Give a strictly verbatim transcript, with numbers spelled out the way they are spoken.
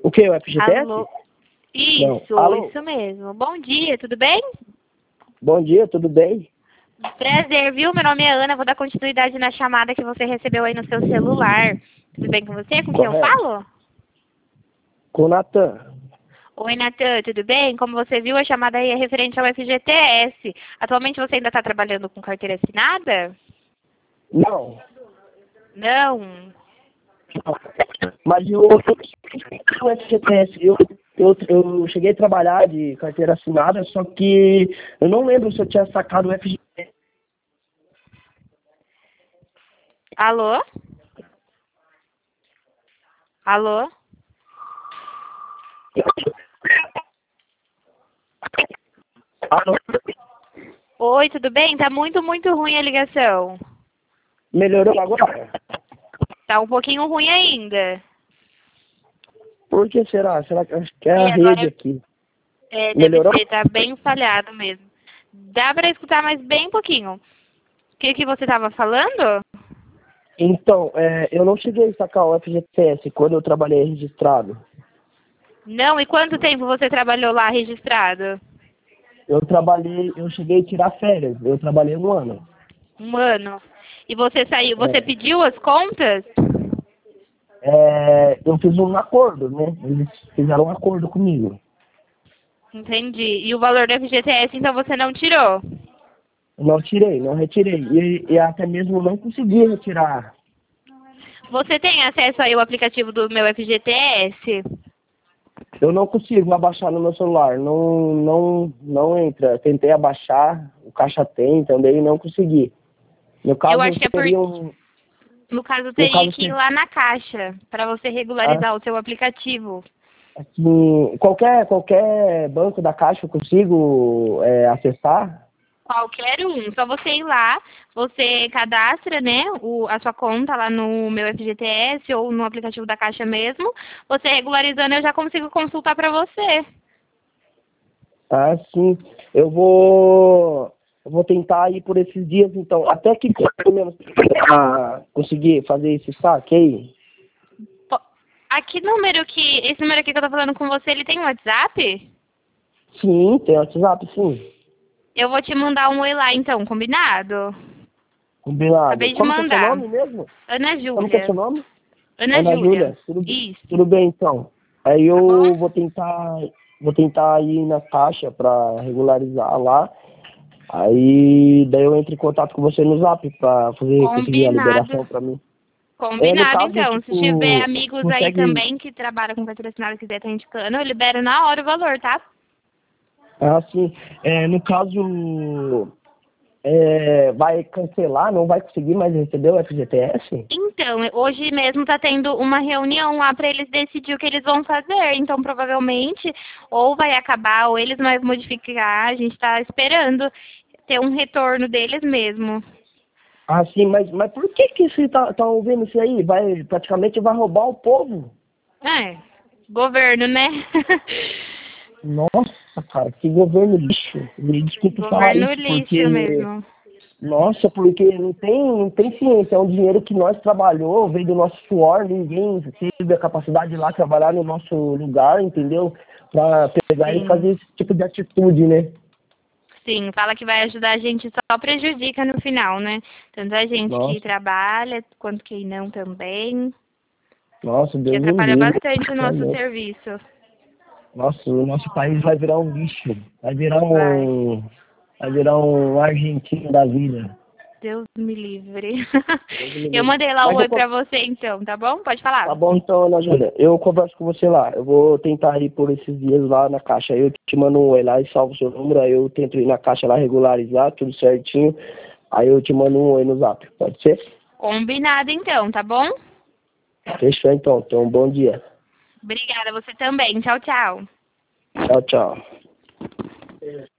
O que? O F G T S? Alô? Isso, Alô? isso mesmo. Bom dia, tudo bem? Bom dia, tudo bem? Prazer, viu? Meu nome é Ana, vou dar continuidade na chamada que você recebeu aí no seu celular. Tudo bem com você? Com quem eu Correto. falo? Com o Natan. Oi, Natan, tudo bem? Como você viu, a chamada aí é referente ao F G T S. Atualmente você ainda está trabalhando com carteira assinada? Não. Não. Mas eu, o F G T S, eu, eu, eu cheguei a trabalhar de carteira assinada, só que eu não lembro se eu tinha sacado o F G T S. Alô? Alô? Alô? Oi, tudo bem? Tá muito, muito ruim a ligação. Melhorou agora? Tá um pouquinho ruim ainda. Por que será? Será que acho que é a E agora rede aqui? é, deve Melhorou? ser, tá bem falhado mesmo. Dá pra escutar mais bem pouquinho. O que que você tava falando? Então, é, eu não cheguei a sacar o F G T S quando eu trabalhei registrado. Não, e quanto tempo você trabalhou lá registrado? Eu trabalhei, eu cheguei a tirar férias, eu trabalhei um ano. Um ano. E você saiu, você É, pediu as contas? é, eu fiz um acordo, né? Eles fizeram um acordo comigo. Entendi. E o valor do F G T S, então, você não tirou? Eu não tirei, não retirei. E, e até mesmo não consegui retirar. Você tem acesso aí ao aplicativo do meu F G T S? Eu não consigo abaixar no meu celular. Não, não, não entra. Tentei abaixar, o caixa tem também, não consegui. No Eu caso, acho que é por... seria um. No caso, No teria caso, que ir ser- lá na caixa, para você regularizar o seu aplicativo. assim, qualquer, qualquer banco da Caixa eu consigo é, acessar. Qualquer um, só você ir lá, você cadastra, né, o, a sua conta lá no meu F G T S ou no aplicativo da Caixa mesmo. Você regularizando, eu já consigo consultar para você. Ah, sim. Eu vou, eu vou tentar ir por esses dias, então. Até que pelo menos ah, conseguir fazer esse saque aí. Po- Aqui número que, esse número aqui que eu tô falando com você, ele tem um WhatsApp? Sim, tem WhatsApp, sim. Eu vou te mandar um oi lá então, combinado? Combinado. Acabei de Como que é seu mandar. nome mesmo? Ana Como que é Júlia. seu nome? Ana Ana Júlia. Júlia. Tudo, Isso, tudo bem, então. Aí tá bom? eu vou tentar, vou tentar ir na Caixa para regularizar lá. Aí daí eu entro em contato com você no Zap para fazer conseguir a Combinado. liberação para mim. É, no Combinado, caso, então. Se tiver tipo, amigos aí consegue. também que trabalham com carteira assinada e quiser estar indicando, eu libero na hora o valor, tá? Ah, sim. É, no caso, é, vai cancelar, não vai conseguir mais receber o F G T S? Então, hoje mesmo tá tendo uma reunião lá para eles decidir o que eles vão fazer. Então, provavelmente, ou vai acabar, ou eles vão modificar. A gente tá esperando ter um retorno deles mesmo. Ah, sim, mas, mas por que que você tá, tá ouvindo isso aí? Vai, praticamente vai roubar o povo. É, governo, né? Nossa, cara, que governo lixo. Me desculpe falar Governo isso, lixo porque, mesmo. nossa, porque não tem, não tem ciência. É um dinheiro que nós trabalhou, veio do nosso suor, ninguém teve a capacidade de ir lá trabalhar no nosso lugar, entendeu? Pra pegar e Sim. fazer esse tipo de atitude, né? Sim, fala que vai ajudar a gente, só prejudica no final, né? Tanto a gente que Nossa, trabalha, quanto quem não também, nossa, que Deus me atrapalha livre. bastante o Tá nosso louco. serviço. Nossa, o nosso país vai virar um lixo. Vai virar Vai. um. Vai virar um argentino da vida. Deus me livre. Deus me Eu livre. mandei lá o Mas eu, oi pra você então, tá bom? Pode falar. tá bom, então, Ana Júlia. Eu converso com você lá. Eu vou tentar ir por esses dias lá na caixa. Aí eu te mando um oi lá e salvo o seu número. Aí eu tento ir na caixa lá regularizar, tudo certinho. Aí eu te mando um oi no zap. Pode ser? Combinado então, tá bom? Fechou então. Então, um bom dia. Obrigada, você também. Tchau, tchau. Tchau, tchau.